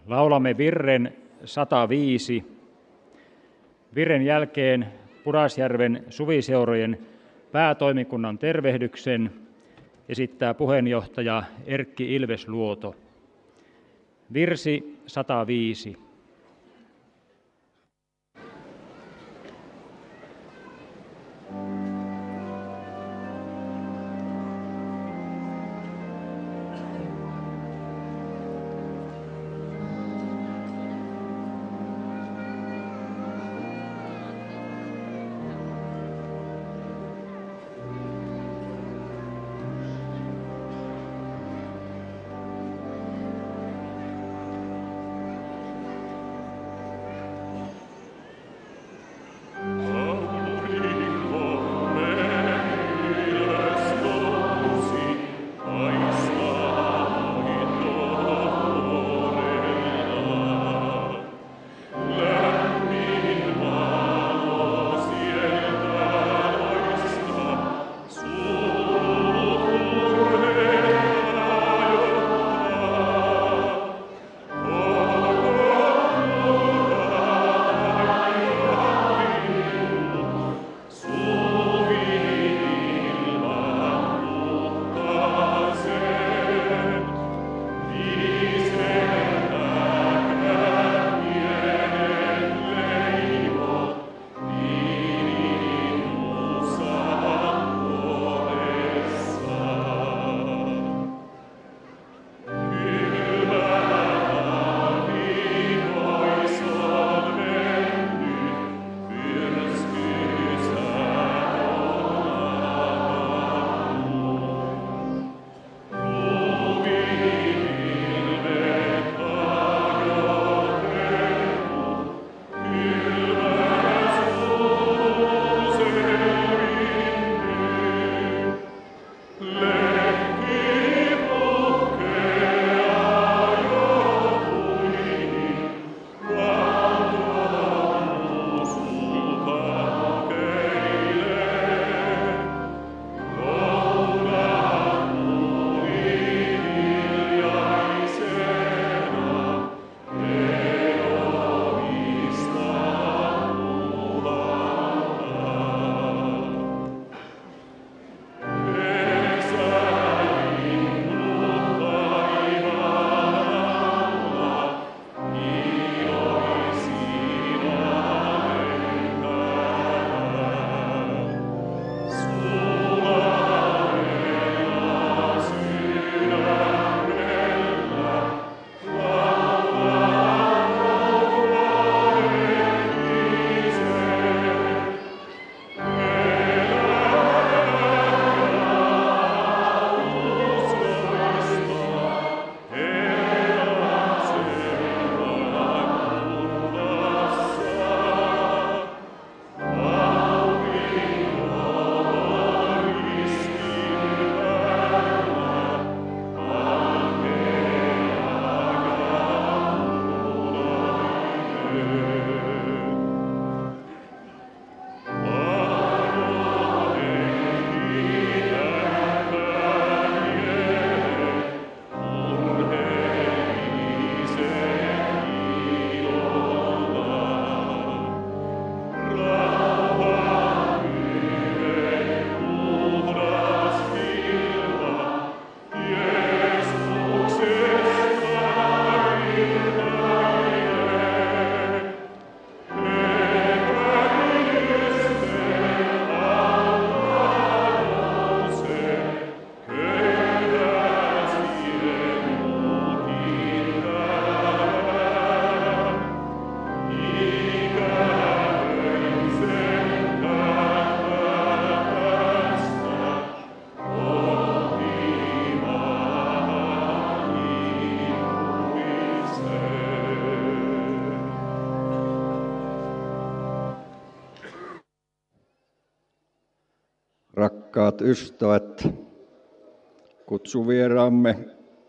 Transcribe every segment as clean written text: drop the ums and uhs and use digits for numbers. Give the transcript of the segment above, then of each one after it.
Laulamme virren 105. Virren jälkeen Pudasjärven suviseurojen päätoimikunnan tervehdyksen esittää puheenjohtaja Erkki Ilvesluoto. Virsi 105. Rakkaat ystävät, kutsuvieraamme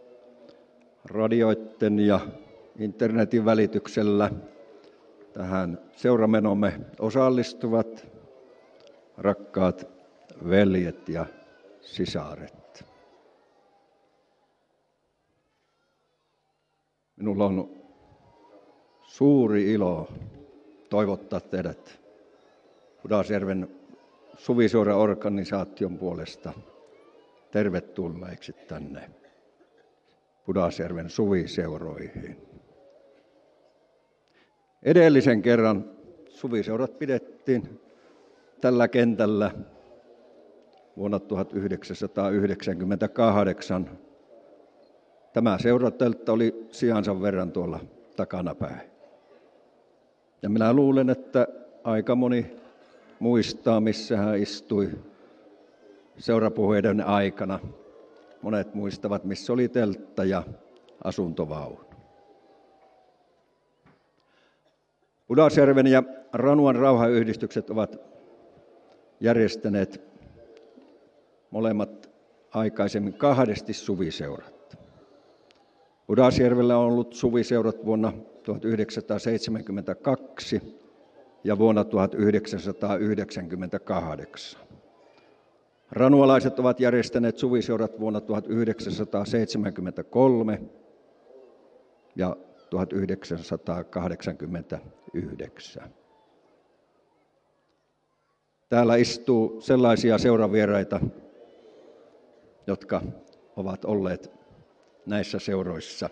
radioitten ja internetin välityksellä tähän seuramenomme osallistuvat rakkaat veljet ja sisaret. Minulla on suuri ilo toivottaa teidät Pudasjärven Suviseura-organisaation puolesta tervetulleeksi tänne Pudasjärven suviseuroihin. Edellisen kerran suviseurat pidettiin tällä kentällä vuonna 1998. Tämä seurateltta oli sijansa verran tuolla takanapäin. Ja minä luulen, että aika moni muistaa, missä hän istui seurapuheiden aikana. Monet muistavat, missä oli teltta ja asuntovaunu. Pudasjärven ja Ranuan rauhanyhdistykset ovat järjestäneet molemmat aikaisemmin 2 suviseurat. Pudasjärvellä on ollut suviseurat vuonna 1972 ja vuonna 1998. Ranualaiset ovat järjestäneet suviseurat vuonna 1973 ja 1989. Täällä istuu sellaisia seuravieraita, jotka ovat olleet näissä seuroissa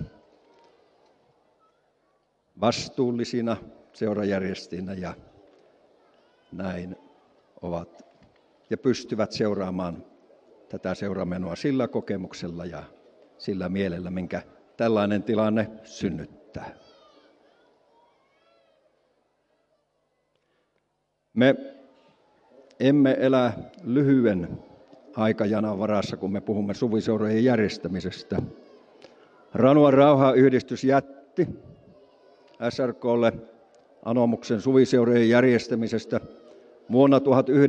vastuullisina seurajärjestinä ja näin ovat ja pystyvät seuraamaan tätä seuramenoa sillä kokemuksella ja sillä mielellä, minkä tällainen tilanne synnyttää. Me emme elä lyhyen aikajanan varassa, kun me puhumme suviseurojen järjestämisestä. Ranuan rauhanyhdistys jätti SRK:lle anomuksen suviseurojen järjestämisestä vuonna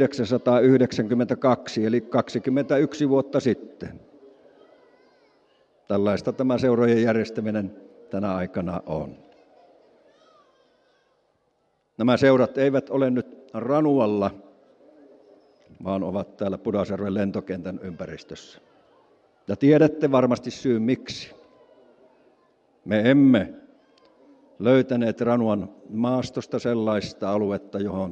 1992, eli 21 vuotta sitten. Tällaista tämä seurojen järjestäminen tänä aikana on. Nämä seurat eivät ole nyt Ranualla, vaan ovat täällä Pudasjärven lentokentän ympäristössä. Ja tiedätte varmasti syyn miksi. Me emme löytäneet Ranuan maastosta sellaista aluetta, johon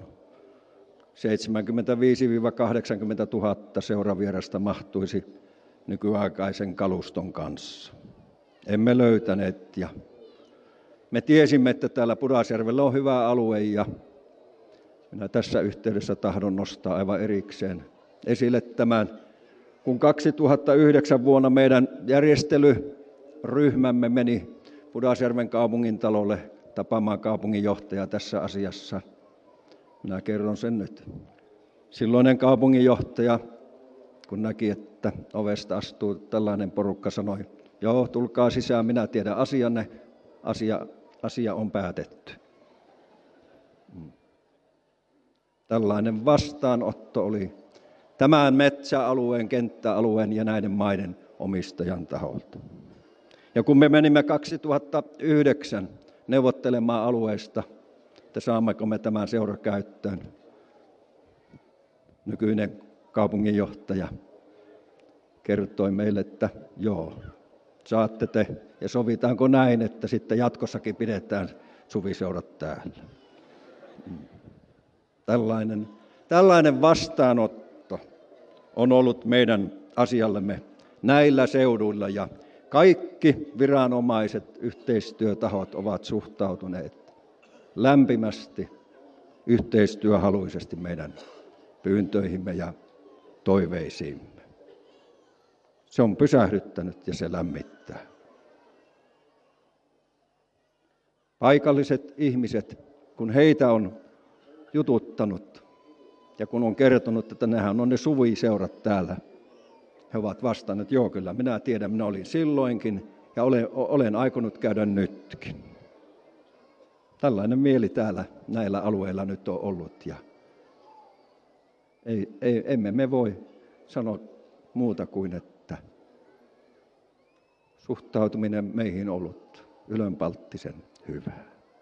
75-80 000 seuravierasta mahtuisi nykyaikaisen kaluston kanssa. Emme löytäneet ja me tiesimme, että täällä Pudasjärvellä on hyvä alue ja minä tässä yhteydessä tahdon nostaa aivan erikseen esille tämän. Kun 2009 vuonna meidän järjestelyryhmämme meni Pudasjärven kaupungintalolle tapaamaan kaupunginjohtajaa tässä asiassa, minä kerron sen nyt. Silloinen kaupunginjohtaja, kun näki, että ovesta astuu tällainen porukka, sanoi, joo, tulkaa sisään, minä tiedän asianne, asia on päätetty. Tällainen vastaanotto oli tämän metsäalueen, kenttäalueen ja näiden maiden omistajan taholta. Ja kun me menimme 2009 neuvottelemaan alueesta, että saammeko me tämän seurakäyttöön, nykyinen kaupunginjohtaja kertoi meille, että joo, saatte te ja sovitaanko näin, että sitten jatkossakin pidetään suviseurat täällä. Tällainen vastaanotto on ollut meidän asiallemme näillä seuduilla ja kaikki viranomaiset, yhteistyötahot ovat suhtautuneet lämpimästi, yhteistyöhaluisesti meidän pyyntöihimme ja toiveisiimme. Se on pysähdyttänyt ja se lämmittää. Paikalliset ihmiset, kun heitä on jututtanut ja kun on kertonut, että nehän on ne suviseurat täällä, he ovat vastanneet, joo kyllä, minä tiedän, minä olin silloinkin ja olen aikonut käydä nytkin. Tällainen mieli täällä näillä alueilla nyt on ollut ja emme me voi sanoa muuta kuin, että suhtautuminen meihin on ollut ylenpalttisen hyvää.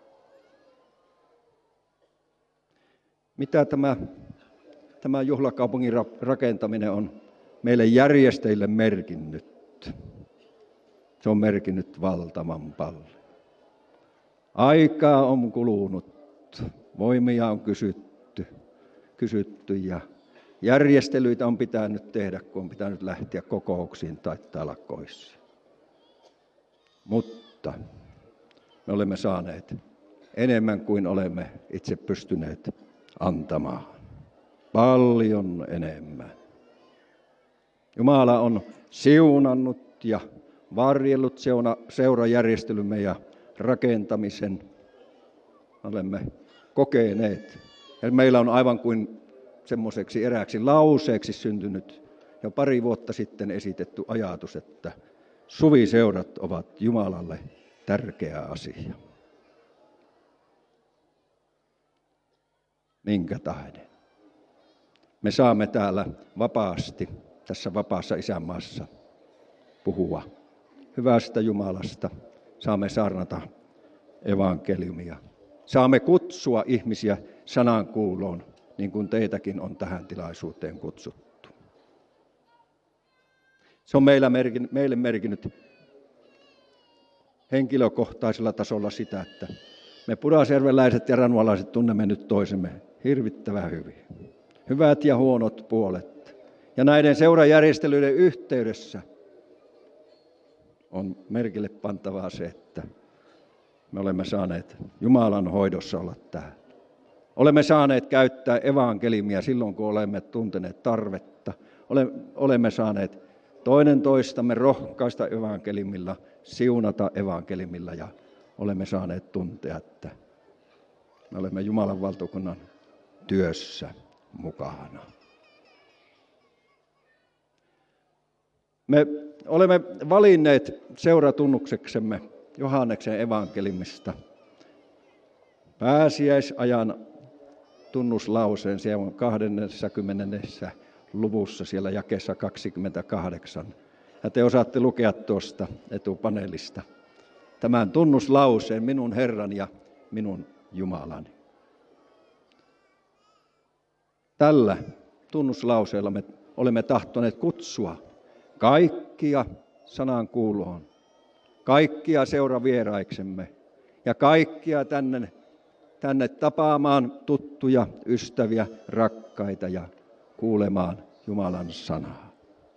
Mitä tämä juhlakaupungin rakentaminen on meille järjestäjille merkinnyt? Se on merkinnyt valtavan paljon. Aikaa on kulunut, voimia on kysytty ja järjestelyitä on pitänyt tehdä, kun on pitänyt lähteä kokouksiin tai talkoisiin. Mutta me olemme saaneet enemmän kuin olemme itse pystyneet antamaan. Paljon enemmän. Jumala on siunannut ja varjellut seurajärjestelymme ja rakentamisen. Olemme kokeneet. Ja meillä on aivan kuin semmoiseksi erääksi lauseeksi syntynyt jo pari vuotta sitten esitetty ajatus, että suviseurat ovat Jumalalle tärkeä asia. Minkä tähden? Me saamme täällä vapaasti, tässä vapaassa isänmaassa, puhua hyvästä Jumalasta. Saamme saarnata evankeliumia. Saamme kutsua ihmisiä sanankuuloon, niin kuin teitäkin on tähän tilaisuuteen kutsuttu. Se on meille merkinnyt henkilökohtaisella tasolla sitä, että me pudasjärveläiset ja ranualaiset tunnemme nyt toisemme hirvittävän hyvin. Hyvät ja huonot puolet. Ja näiden seurajärjestelyiden yhteydessä on merkille pantavaa se, että me olemme saaneet Jumalan hoidossa olla täällä. Olemme saaneet käyttää evankeliumia silloin, kun olemme tunteneet tarvetta. Olemme saaneet toinen toistamme rohkaista evankeliumilla, siunata evankeliumilla ja olemme saaneet tuntea, että me olemme Jumalan valtakunnan työssä mukana. Me olemme valinneet seuratunnukseksemme Johanneksen evankeliumista pääsiäisajan tunnuslauseen, siellä on 20. luvussa siellä jakeessa 28. Ja te osaatte lukea tuosta etupaneelista tämän tunnuslauseen, minun Herrani ja minun Jumalani. Tällä tunnuslauseella me olemme tahtoneet kutsua kaikkia sanankuuloon, kaikkia seuravieraiksemme ja kaikkia tänne tapaamaan tuttuja, ystäviä, rakkaita ja kuulemaan Jumalan sanaa.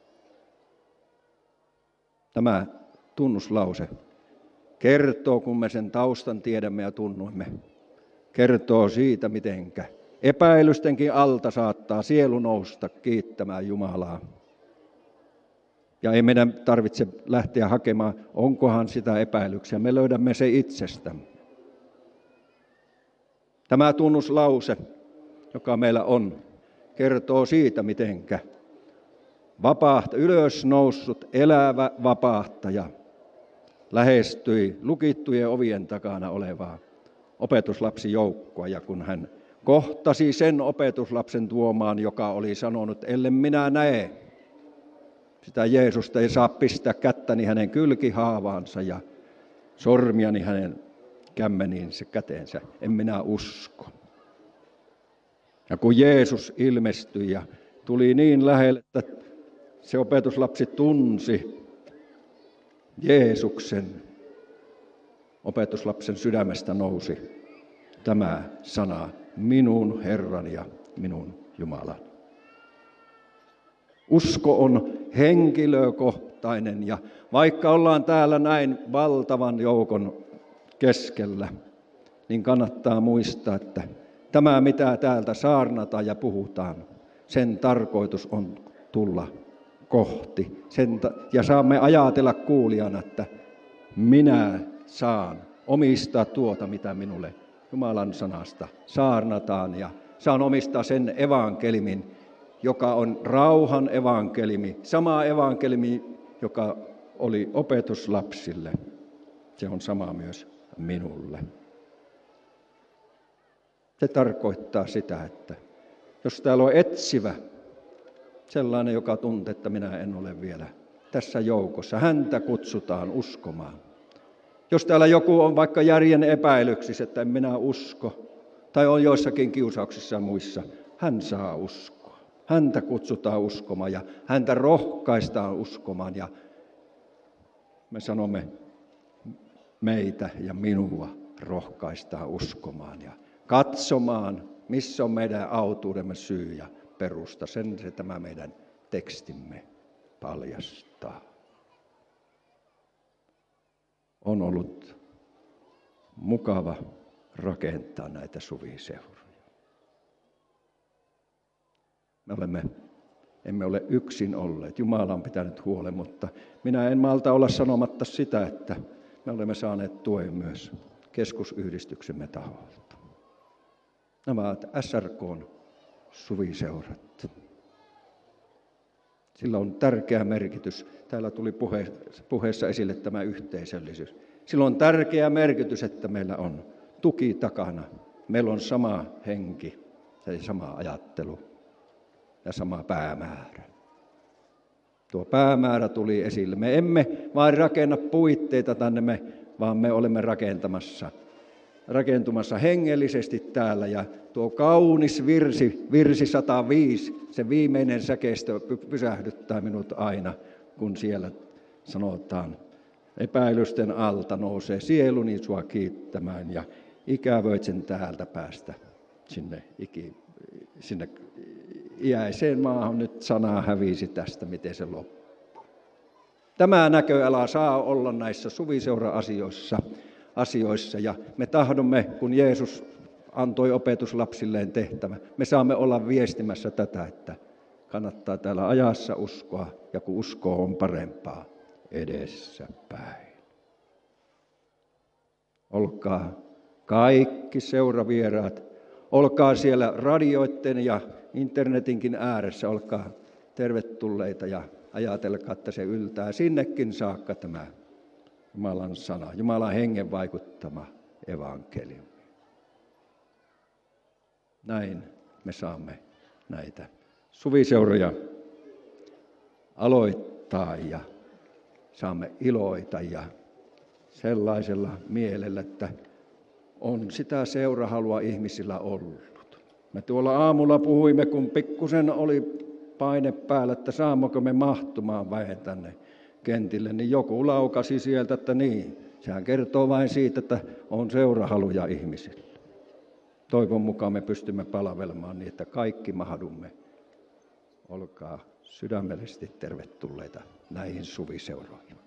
Tämä tunnuslause kertoo, kun me sen taustan tiedämme ja tunnumme, kertoo siitä, mitenkä epäilystenkin alta saattaa sielu nousta kiittämään Jumalaa. Ja ei meidän tarvitse lähteä hakemaan, onkohan sitä epäilyksiä. Me löydämme se itsestämme. Tämä tunnuslause, joka meillä on, kertoo siitä, mitenkä ylösnoussut elävä vapahtaja lähestyi lukittujen ovien takana olevaa opetuslapsijoukkoa. Ja kun hän kohtasi sen opetuslapsen tuomaan, joka oli sanonut, ellen minä näe sitä Jeesusta, ei saa pistää kättäni hänen kylkihaavaansa ja sormiani hänen kämmeniinsä käteensä, en minä usko. Ja kun Jeesus ilmestyi ja tuli niin lähelle, että se opetuslapsi tunsi Jeesuksen, opetuslapsen sydämestä nousi tämä sana, minun Herrani ja minun Jumalani. Usko on henkilökohtainen ja vaikka ollaan täällä näin valtavan joukon keskellä, niin kannattaa muistaa, että tämä mitä täältä saarnataan ja puhutaan, sen tarkoitus on tulla kohti. Ja saamme ajatella kuulijana, että minä saan omistaa tuota, mitä minulle Jumalan sanasta saarnataan ja saan omistaa sen evankelimin, joka on rauhan evankelimi, sama evankelimi, joka oli opetuslapsille. Se on sama myös minulle. Se tarkoittaa sitä, että jos täällä on etsivä, sellainen, joka tuntee, että minä en ole vielä tässä joukossa, häntä kutsutaan uskomaan. Jos täällä joku on vaikka järjen epäilyksissä, että en minä usko, tai on joissakin kiusauksissa ja muissa, hän saa uskoa. Häntä kutsutaan uskomaan ja häntä rohkaistaan uskomaan ja me sanomme meitä ja minua rohkaistaan uskomaan ja katsomaan, missä on meidän autuudemme syy ja perusta. Sen se tämä meidän tekstimme paljastaa. On ollut mukava rakentaa näitä suviseuroja. Emme ole yksin olleet. Jumala on pitänyt huolen, mutta minä en malta olla sanomatta sitä, että me olemme saaneet tuen myös keskusyhdistyksemme taholta. Nämä ovat SRK:n suviseurat. Sillä on tärkeä merkitys. Täällä tuli puheessa esille tämä yhteisöllisyys. Sillä on tärkeä merkitys, että meillä on tuki takana. Meillä on sama henki ja sama ajattelu ja sama päämäärä. Tuo päämäärä tuli esille. Me emme vain rakenna puitteita tänne, vaan me olemme rakentumassa hengellisesti täällä. Ja tuo kaunis virsi 105, se viimeinen säkeistö pysähdyttää minut aina, kun siellä sanotaan, epäilysten alta nousee sieluni sua kiittämään ja ikävöit sen täältä päästä sinne iäiseen maahan. Nyt sana hävisi tästä, miten se loppuu. Tämä näköala saa olla näissä suviseura-asioissa ja me tahdomme, kun Jeesus antoi opetuslapsilleen tehtävän, me saamme olla viestimässä tätä, että kannattaa täällä ajassa uskoa ja kun usko on parempaa edessäpäin. Olkaa kaikki seuravieraat, olkaa siellä radioiden ja internetinkin ääressä, olkaa tervetulleita ja ajatelkaa, että se yltää sinnekin saakka tämä Jumalan sana, Jumalan hengen vaikuttama evankeliumi. Näin me saamme näitä suviseuroja aloittaa ja saamme iloita ja sellaisella mielellä, että on sitä seurahalua ihmisillä ollut. Me tuolla aamulla puhuimme, kun pikkusen oli paine päällä, että saammeko me mahtumaan väen tänne kentille, niin joku laukasi sieltä, että niin. Sehän kertoo vain siitä, että on seurahaluja ihmisillä. Toivon mukaan me pystymme palvelemaan niin, että kaikki mahdumme. Olkaa sydämellisesti tervetulleita näihin suviseuroihin.